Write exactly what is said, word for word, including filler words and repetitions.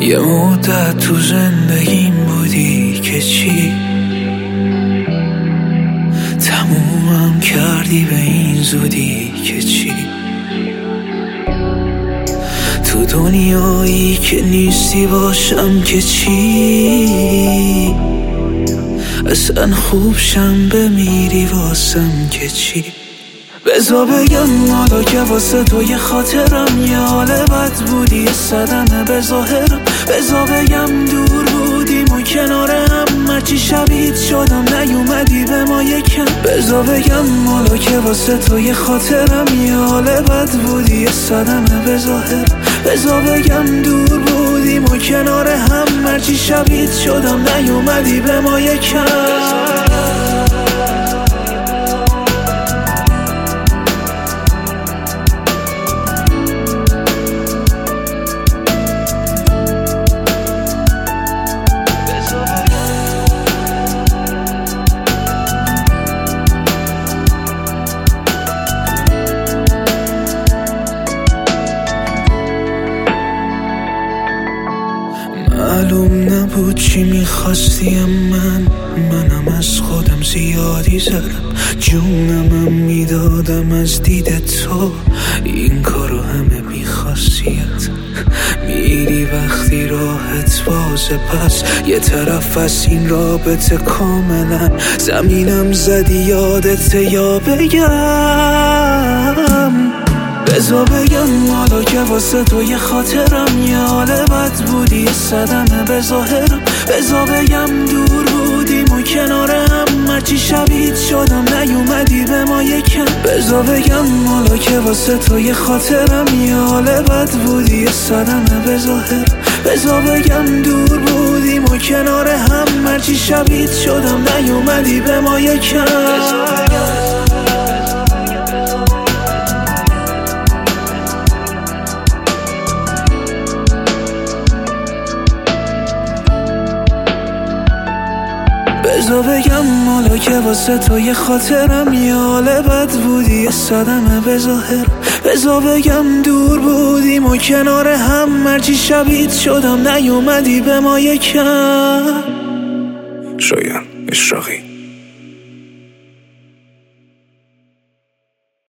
یه مدت تو زندگیم بودی که چی تمومم کردی به این زودی که چی تو دنیایی که نیستی باشم که چی اصلا خوب شم بمیری واسم که چی بذار بگم حالا که واسه تو یه خاطرم یه حال بد بودی یه صدمه به ظاهرم بذار بگم دور بودیم و کنار هم هرچی شبیه شدم نیومدی به ما یکم بذار بگم حالا که واسه تو یه خاطرم یه حال بد بودی یه صدمه به ظاهرم بذار بگم دور بودیم و کنار هم هرچی شبیه شدم نیومدی به ما یکم معلوم نبود چی میخواستی من منم از خودم زیادی زدم جونمم میدادم از دید تو این کارو همه بیخاصیت میری وقتی راحت بازه پس یه طرف از این رابطه کاملا زمینم زدی یادت یا بگم بذار بگم حالا که واسه تو یه خاطرم یه حال بد بودی یه صدمه به ظاهرم بذار بگم دور بودیم و کنار هم هرچی شبیه شدم نیومدی به ما یکم بذار بگم حالا که واسه تو یه خاطرم یه حال بد بودی یه صدمه به ظاهرم بذار بگم دور بودیم و کنار هم هرچی شبیه شدم نیومدی به ما یکم بذار بگم حالا که واسه تو یه خاطرم یه حال بد بودی یه صدمه به ظاهرم بذار بگم دور بودیم و کنار هم هرچی شبیه شدم نیومدی به ما یکم شایان اشراقی.